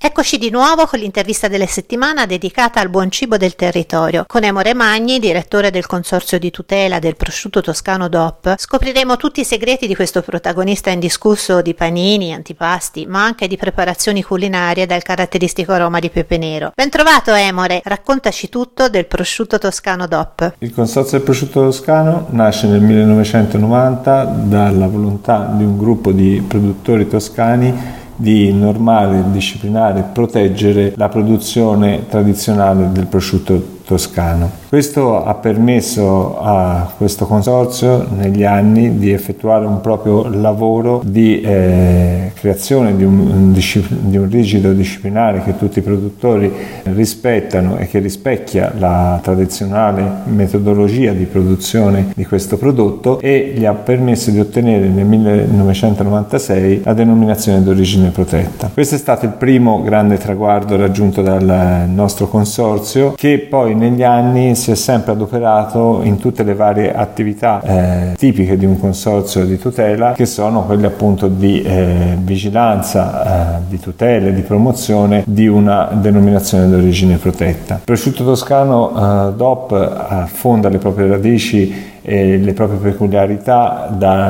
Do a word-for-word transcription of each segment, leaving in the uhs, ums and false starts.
Eccoci di nuovo con l'intervista della settimana dedicata al buon cibo del territorio. Con Emore Magni, direttore del Consorzio di tutela del prosciutto toscano D O P, scopriremo tutti i segreti di questo protagonista indiscusso di panini, antipasti, ma anche di preparazioni culinarie dal caratteristico aroma di pepe nero. Ben trovato Emore, raccontaci tutto del prosciutto toscano D O P. Il Consorzio del prosciutto toscano nasce nel millenovecentonovanta dalla volontà di un gruppo di produttori toscani di normare, disciplinare e proteggere la produzione tradizionale del prosciutto toscano. Questo ha permesso a questo consorzio negli anni di effettuare un proprio lavoro di eh, creazione di un, di un rigido disciplinare che tutti i produttori rispettano e che rispecchia la tradizionale metodologia di produzione di questo prodotto, e gli ha permesso di ottenere nel millenovecentonovantasei la denominazione d'origine protetta. Questo è stato il primo grande traguardo raggiunto dal nostro consorzio, che poi negli anni si è sempre adoperato in tutte le varie attività eh, tipiche di un consorzio di tutela, che sono quelle appunto di eh, vigilanza, eh, di tutela e di promozione di una denominazione d'origine protetta. Il prosciutto toscano eh, D O P affonda le proprie radici e le proprie peculiarità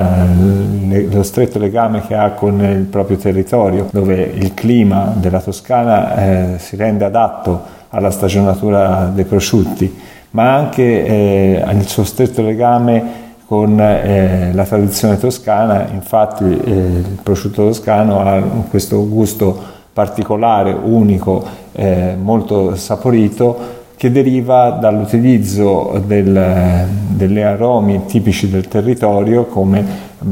dallo stretto legame che ha con il proprio territorio, dove il clima della Toscana eh, si rende adatto alla stagionatura dei prosciutti, ma anche eh, al suo stretto legame con eh, la tradizione toscana. Infatti eh, il prosciutto toscano ha questo gusto particolare, unico, eh, molto saporito, che deriva dall'utilizzo del, delle aromi tipici del territorio come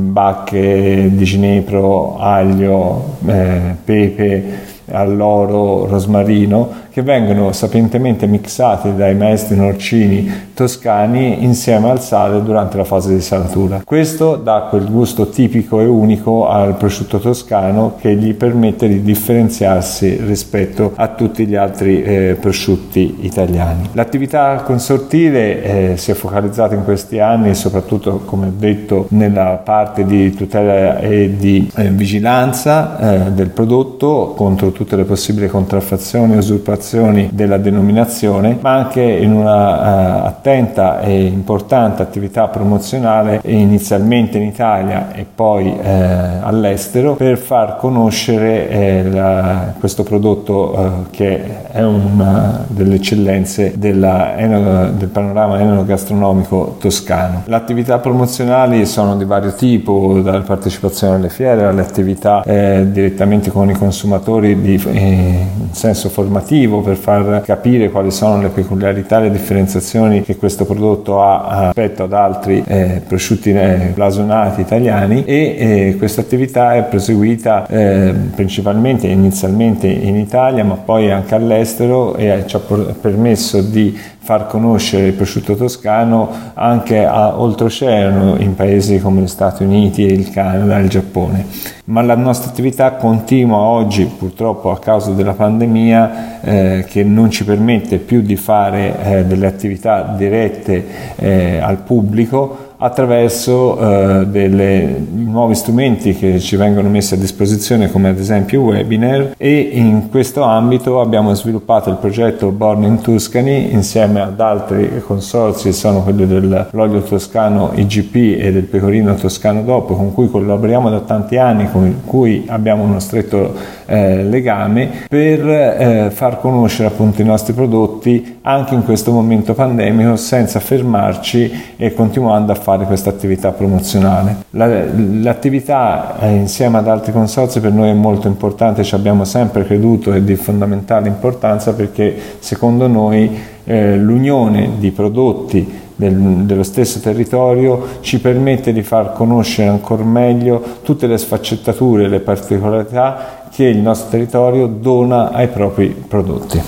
bacche di ginepro, aglio, eh, pepe, alloro, rosmarino, che vengono sapientemente mixati dai maestri norcini toscani insieme al sale durante la fase di salatura. Questo dà quel gusto tipico e unico al prosciutto toscano che gli permette di differenziarsi rispetto a tutti gli altri eh, prosciutti italiani. L'attività consortile eh, si è focalizzata in questi anni soprattutto, come ho detto, nella parte di tutela e di eh, vigilanza eh, del prodotto contro tutte le possibili contraffazioni e usurpazioni della denominazione, ma anche in una uh, attenta e importante attività promozionale inizialmente in Italia e poi eh, all'estero, per far conoscere eh, la, questo prodotto uh, che è una delle eccellenze della, eno, del panorama enogastronomico toscano. Le attività promozionali sono di vario tipo, dalla partecipazione alle fiere alle attività eh, direttamente con i consumatori di, eh, in senso formativo, per far capire quali sono le peculiarità e le differenziazioni che questo prodotto ha rispetto ad altri eh, prosciutti eh, blasonati italiani, e eh, questa attività è proseguita eh, principalmente inizialmente in Italia, ma poi anche all'estero, e ci ha permesso di far conoscere il prosciutto toscano anche a oltreoceano, in paesi come gli Stati Uniti, il Canada e il Giappone. Ma la nostra attività continua oggi, purtroppo a causa della pandemia, eh, che non ci permette più di fare eh, delle attività dirette eh, al pubblico, attraverso eh, delle nuovi strumenti che ci vengono messi a disposizione, come ad esempio webinar, e in questo ambito abbiamo sviluppato il progetto Born in Tuscany insieme ad altri consorzi, sono quelli dell'olio toscano I G P e del pecorino toscano D O P, con cui collaboriamo da tanti anni, con cui abbiamo uno stretto eh, legame, per eh, far conoscere appunto i nostri prodotti anche in questo momento pandemico, senza fermarci e continuando a fare questa attività promozionale. La, l'attività eh, insieme ad altri consorzi per noi è molto importante, ci abbiamo sempre creduto, è di fondamentale importanza, perché secondo noi eh, l'unione di prodotti del, dello stesso territorio ci permette di far conoscere ancora meglio tutte le sfaccettature e le particolarità che il nostro territorio dona ai propri prodotti.